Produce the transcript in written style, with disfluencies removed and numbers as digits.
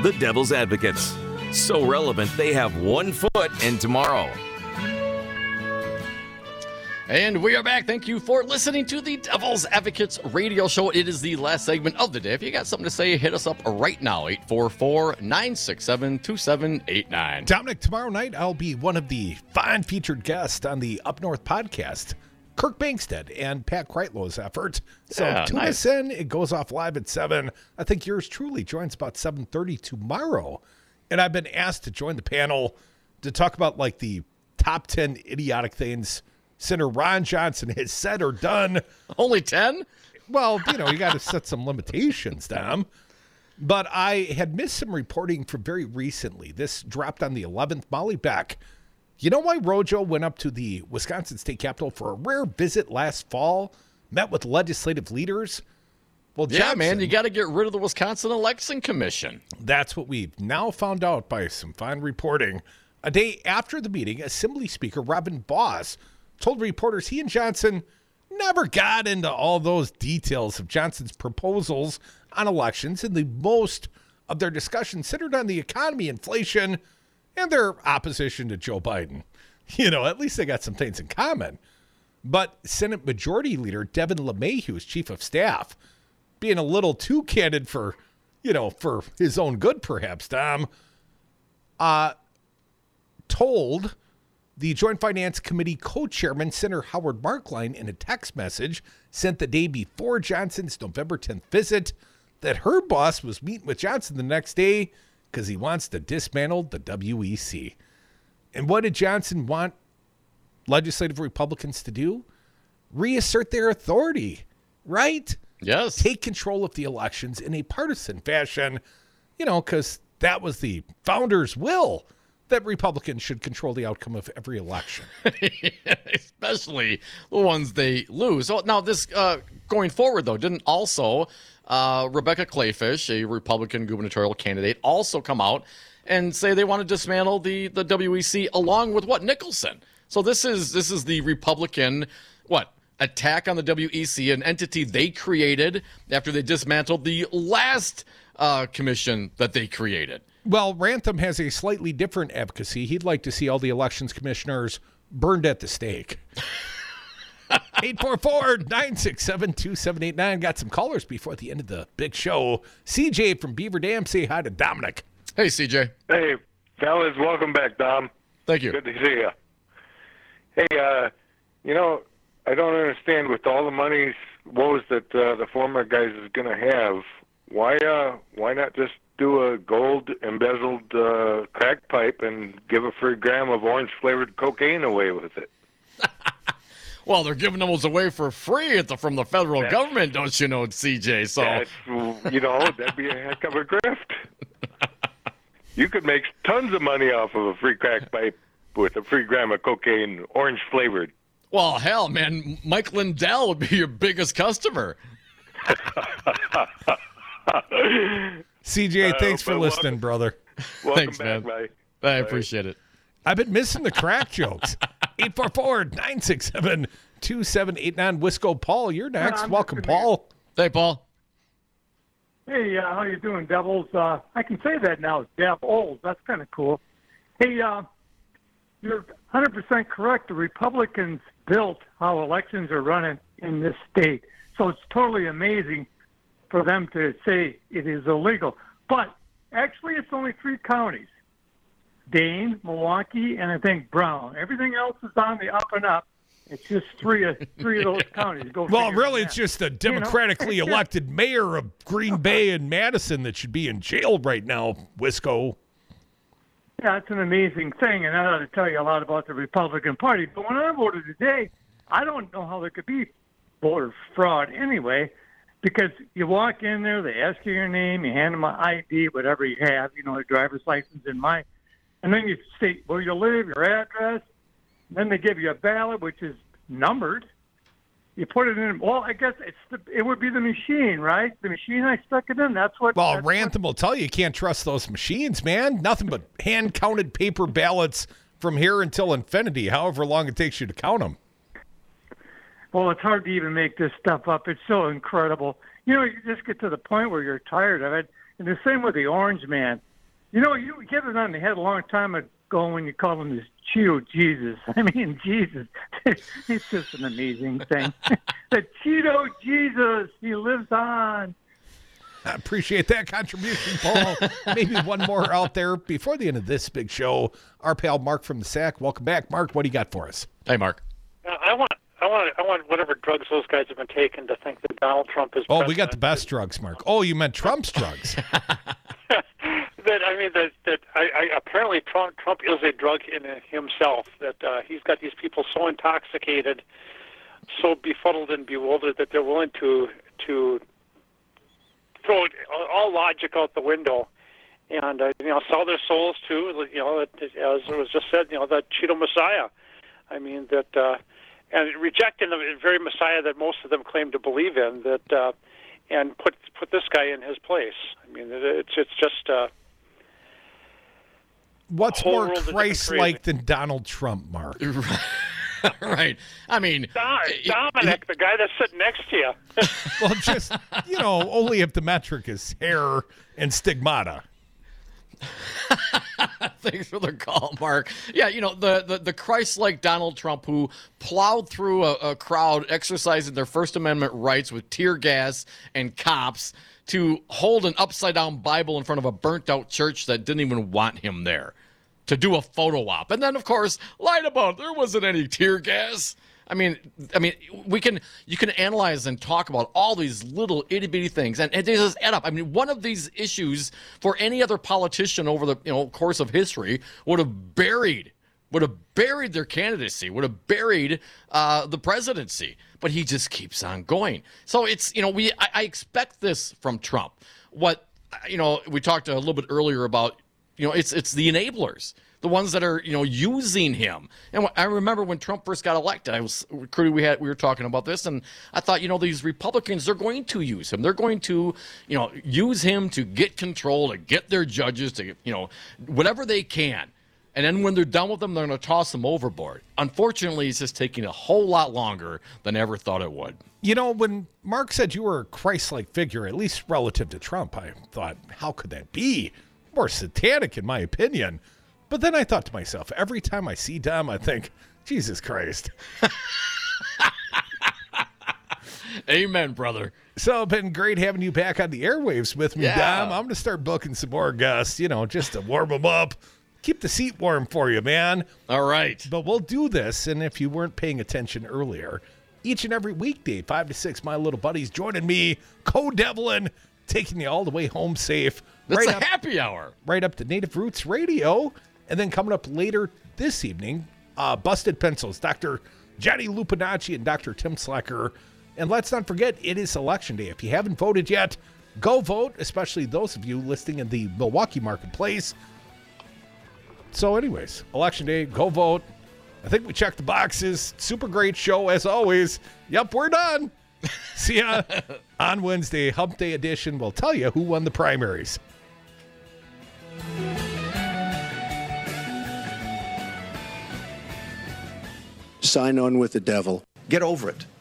The Devil's Advocates. So relevant, they have 1 foot in tomorrow. And we are back. Thank you for listening to the Devil's Advocates radio show. It is the last segment of the day. If you got something to say, hit us up right now, 844-967-2789. Dominic, tomorrow night I'll be one of the fine featured guests on the Up North podcast. Kirk Bankstead and Pat Kreitlow's effort. So tune us in. It goes off live at 7. I think yours truly joins about 7:30 tomorrow. And I've been asked to join the panel to talk about like the top 10 idiotic things Senator Ron Johnson has said or done. Only 10? Well, you got to set some limitations, Dom. But I had missed some reporting from very recently. This dropped on the 11th. Molly Beck. You know why Rojo went up to the Wisconsin State Capitol for a rare visit last fall? Met with legislative leaders? Well, yeah, man, you got to get rid of the Wisconsin Election Commission. That's what we've now found out by some fine reporting. A day after the meeting, Assembly Speaker Robin Boss told reporters he and Johnson never got into all those details of Johnson's proposals on elections, and the most of their discussion centered on the economy, inflation, and their opposition to Joe Biden. At least they got some things in common. But Senate Majority Leader Devin LeMahieu's chief of staff, being a little too candid for his own good, perhaps, Tom, told the Joint Finance Committee co-chairman, Senator Howard Markline, in a text message sent the day before Johnson's November 10th visit that her boss was meeting with Johnson the next day because he wants to dismantle the WEC. And what did Johnson want legislative Republicans to do? Reassert their authority, right? Yes. Take control of the elections in a partisan fashion, because that was the founders' will, that Republicans should control the outcome of every election. Especially the ones they lose. So now this, going forward, though, didn't also Rebecca Clayfish, a Republican gubernatorial candidate, also come out and say they want to dismantle the WEC along with Nicholson. So this is the Republican, attack on the WEC, an entity they created after they dismantled the last commission that they created. Well, Rantham has a slightly different advocacy. He'd like to see all the elections commissioners burned at the stake. 844-967-2789. Got some callers before the end of the big show. CJ from Beaver Dam, say hi to Dominic. Hey, CJ. Hey, fellas, welcome back, Dom. Thank you. Good to see you. Hey, I don't understand with all the monies woes that the former guys is going to have. Why not just do a gold embezzled crack pipe and give a free gram of orange flavored cocaine away with it? Well, they're giving those away for free from the federal government, don't you know, CJ? So that'd be a heck of a grift. You could make tons of money off of a free crack pipe with a free gram of cocaine, orange flavored. Well, hell, man, Mike Lindell would be your biggest customer. CJ, thanks for listening, brother. Thanks, back, man. I appreciate it. I've been missing the crack jokes. 844-967-2789. Wisco Paul, you're next. Welcome, Paul. Hey, Paul. Hey, how you doing, Devils? I can say that now. Devils. That's kind of cool. Hey, you're 100% correct. The Republicans built how elections are running in this state. So it's totally amazing for them to say it is illegal. But actually, it's only 3 counties. Dane, Milwaukee, and I think Brown. Everything else is on the up and up. It's just three of those counties. Well, really, it's just the democratically elected mayor of Green Bay and Madison that should be in jail right now, Wisco. Yeah, it's an amazing thing, and I ought to tell you a lot about the Republican Party. But when I voted today, I don't know how there could be voter fraud anyway, because you walk in there, they ask you your name, you hand them an ID, whatever you have, a driver's license in mine, and then you state where you live, your address. Then they give you a ballot, which is numbered. You put it in. Well, I guess it would be the machine, right? The machine I stuck it in. That's what. Well, Rantham will tell you can't trust those machines, man. Nothing but hand-counted paper ballots from here until infinity, however long it takes you to count them. Well, it's hard to even make this stuff up. It's so incredible. You just get to the point where you're tired of it. And the same with the Orange Man. You know, you hit it on the head a long time ago when you called him this Cheeto Jesus. I mean, Jesus. It's just an amazing thing. The Cheeto Jesus, he lives on. I appreciate that contribution, Paul. Maybe one more out there before the end of this big show. Our pal Mark from the Sack. Welcome back, Mark. What do you got for us? Hey, Mark. I want whatever drugs those guys have been taking to think that Donald Trump is. Oh, we got the best drugs, Mark. Oh, you meant Trump's drugs. Apparently Trump is a drug in himself. That he's got these people so intoxicated, so befuddled and bewildered that they're willing to throw all logic out the window, and sell their souls to as it was just said, the Cheeto Messiah. I mean that. And rejecting the very Messiah that most of them claim to believe in, that and put this guy in his place. I mean, it's just. What's more Christ-like than Donald Trump, Mark? Right. I mean, Dominic, the guy that's sitting next to you. Well, just only if the metric is hair and stigmata. Thanks for the call, Mark. Yeah, the Christ-like Donald Trump who plowed through a crowd exercising their First Amendment rights with tear gas and cops to hold an upside-down Bible in front of a burnt-out church that didn't even want him there, to do a photo op. And then, of course, lied about there wasn't any tear gas. I mean, you can analyze and talk about all these little itty bitty things, and they just add up. I mean, one of these issues for any other politician over the course of history would have buried their candidacy, would have buried the presidency. But he just keeps on going. So it's I expect this from Trump. What we talked a little bit earlier about. It's the enablers, the ones that are using him. And I remember when Trump first got elected, we were talking about this, and I thought these Republicans, they're going to use him. They're going to use him to get control, to get their judges, to whatever they can. And then when they're done with them, they're going to toss them overboard. Unfortunately, it's just taking a whole lot longer than I ever thought it would. When Mark said you were a Christ-like figure, at least relative to Trump, I thought, how could that be? More satanic, in my opinion. But then I thought to myself, every time I see Dom, I think, Jesus Christ. Amen, brother. So it's been great having you back on the airwaves with me, Yeah. Dom. I'm going to start booking some more guests, just to warm them up. Keep the seat warm for you, man. All right. But we'll do this, and if you weren't paying attention earlier, each and every weekday, 5 to 6, my little buddies joining me, co-deviling, taking you all the way home safe. That's a happy hour. Right up to Native Roots Radio. And then coming up later this evening, Busted Pencils, Dr. Johnny Lupinacci and Dr. Tim Slacker. And let's not forget, it is Election Day. If you haven't voted yet, go vote, especially those of you listening in the Milwaukee marketplace. So anyways, Election Day, go vote. I think we checked the boxes. Super great show as always. Yep, we're done. See ya on Wednesday, Hump Day edition. We'll tell you who won the primaries. Sign on with the devil. Get over it.